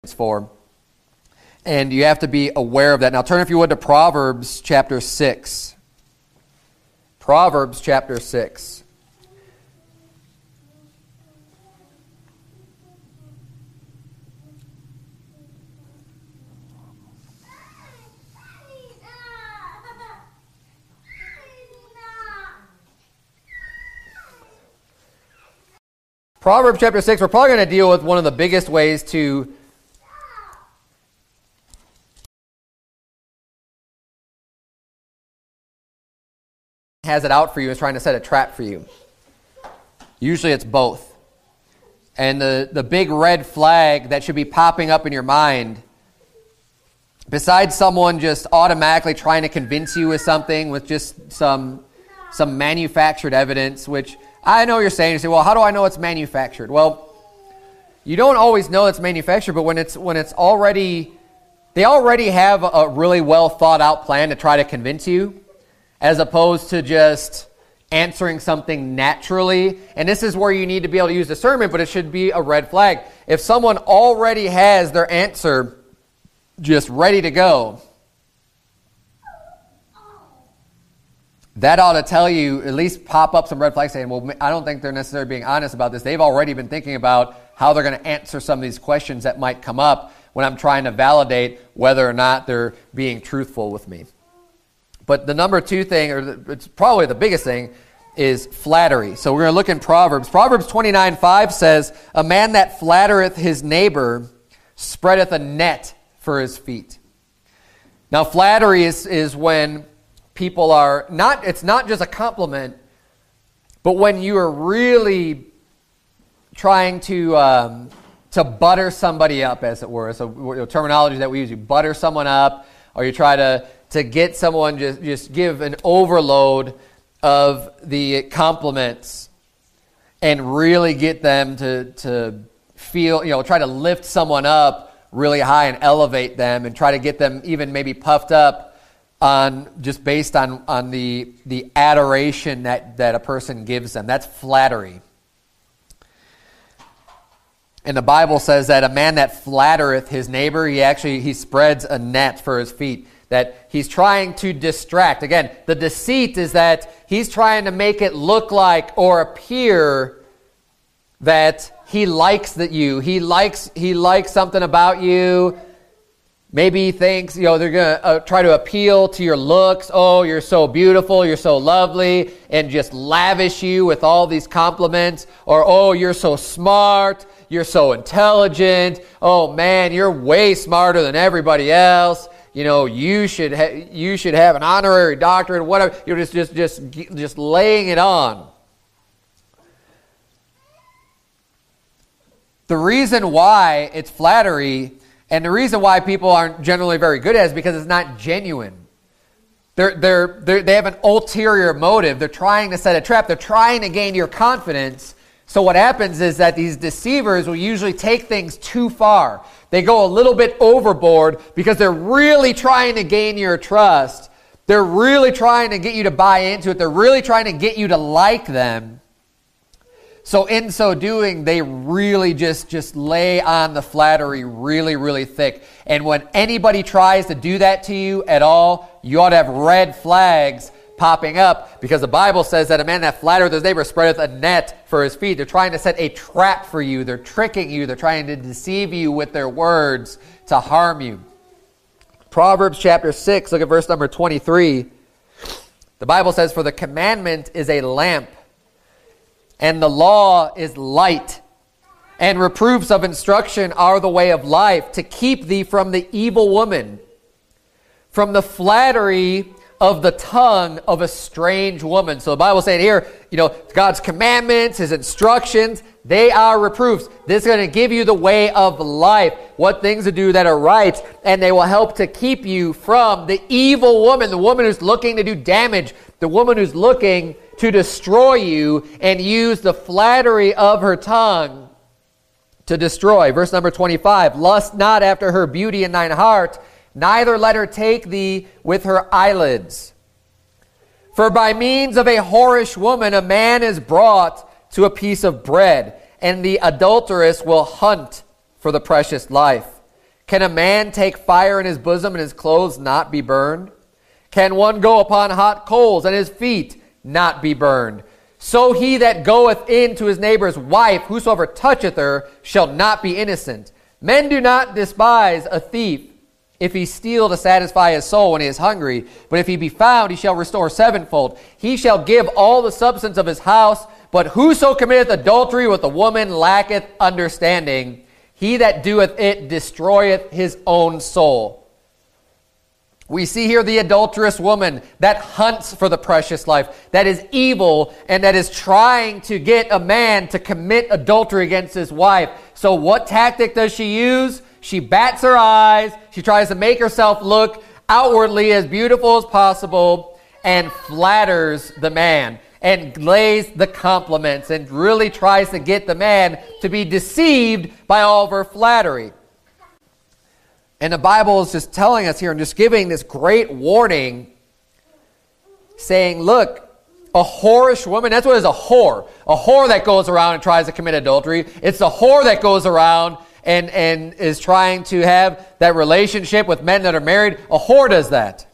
for. And you have to be aware of that. Now turn, if you would, to Proverbs chapter 6. Proverbs chapter 6. Proverbs chapter 6, we're probably going to deal with one of the biggest ways to has it out for you, is trying to set a trap for you. Usually it's both. And the big red flag that should be popping up in your mind, besides someone just automatically trying to convince you with something with just some manufactured evidence, which I know you're saying, you say, well, how do I know it's manufactured? Well, you don't always know it's manufactured, but when it's already, they already have a really well thought out plan to try to convince you, as opposed to just answering something naturally. And this is where you need to be able to use discernment, but it should be a red flag. If someone already has their answer just ready to go, that ought to tell you, at least pop up some red flags saying, well, I don't think they're necessarily being honest about this. They've already been thinking about how they're going to answer some of these questions that might come up when I'm trying to validate whether or not they're being truthful with me. But the number two thing, or it's probably the biggest thing, is flattery. So we're going to look in Proverbs. Proverbs 29:5 says, a man that flattereth his neighbor spreadeth a net for his feet. Now flattery is when people are not, it's not just a compliment, but when you are really trying to butter somebody up, as it were. So terminology that we use, you butter someone up, or you try to get someone, just give an overload of the compliments and really get them to feel, try to lift someone up really high and elevate them and try to get them even maybe puffed up on just based on the adoration that a person gives them. That's flattery. And the Bible says that a man that flattereth his neighbor, he spreads a net for his feet. That he's trying to distract. Again, the deceit is that he's trying to make it look like or appear that he likes you. He likes something about you. Maybe he thinks, they're going to try to appeal to your looks. Oh, you're so beautiful, you're so lovely, and just lavish you with all these compliments. Or, oh, you're so smart, you're so intelligent. Oh, man, you're way smarter than everybody else. You should have an honorary doctorate, whatever. You're just laying it on. The reason why it's flattery, and the reason why people aren't generally very good at it, is because it's not genuine. They have an ulterior motive. They're trying to set a trap. They're trying to gain your confidence. So what happens is that these deceivers will usually take things too far. They go a little bit overboard because they're really trying to gain your trust. They're really trying to get you to buy into it. They're really trying to get you to like them. So in so doing, they really just lay on the flattery really, really thick. And when anybody tries to do that to you at all, you ought to have red flags popping up, because the Bible says that a man that flattereth his neighbor spreadeth a net for his feet. They're trying to set a trap for you. They're tricking you. They're trying to deceive you with their words to harm you. Proverbs chapter 6, look at verse number 23. The Bible says, for the commandment is a lamp, and the law is light, and reproofs of instruction are the way of life, to keep thee from the evil woman, from the flattery of the tongue of a strange woman. So the Bible is saying here, God's commandments, His instructions, they are reproofs. This is going to give you the way of life, what things to do that are right, and they will help to keep you from the evil woman, the woman who's looking to do damage, the woman who's looking to destroy you and use the flattery of her tongue to destroy. Verse number 25, lust not after her beauty in thine heart, neither let her take thee with her eyelids. For by means of a whorish woman a man is brought to a piece of bread, and the adulteress will hunt for the precious life. Can a man take fire in his bosom and his clothes not be burned? Can one go upon hot coals and his feet not be burned? So he that goeth in to his neighbor's wife, whosoever toucheth her, shall not be innocent. Men do not despise a thief if he steal to satisfy his soul when he is hungry. But if he be found, he shall restore sevenfold. He shall give all the substance of his house. But whoso committeth adultery with a woman lacketh understanding. He that doeth it destroyeth his own soul. We see here the adulterous woman that hunts for the precious life, that is evil, and that is trying to get a man to commit adultery against his wife. So what tactic does she use? She bats her eyes, she tries to make herself look outwardly as beautiful as possible, and flatters the man, and lays the compliments, and really tries to get the man to be deceived by all of her flattery. And the Bible is just telling us here and just giving this great warning, saying, look, a whorish woman, that's what is a whore. A whore that goes around and tries to commit adultery. It's a whore that goes around and is trying to have that relationship with men that are married. A whore does that.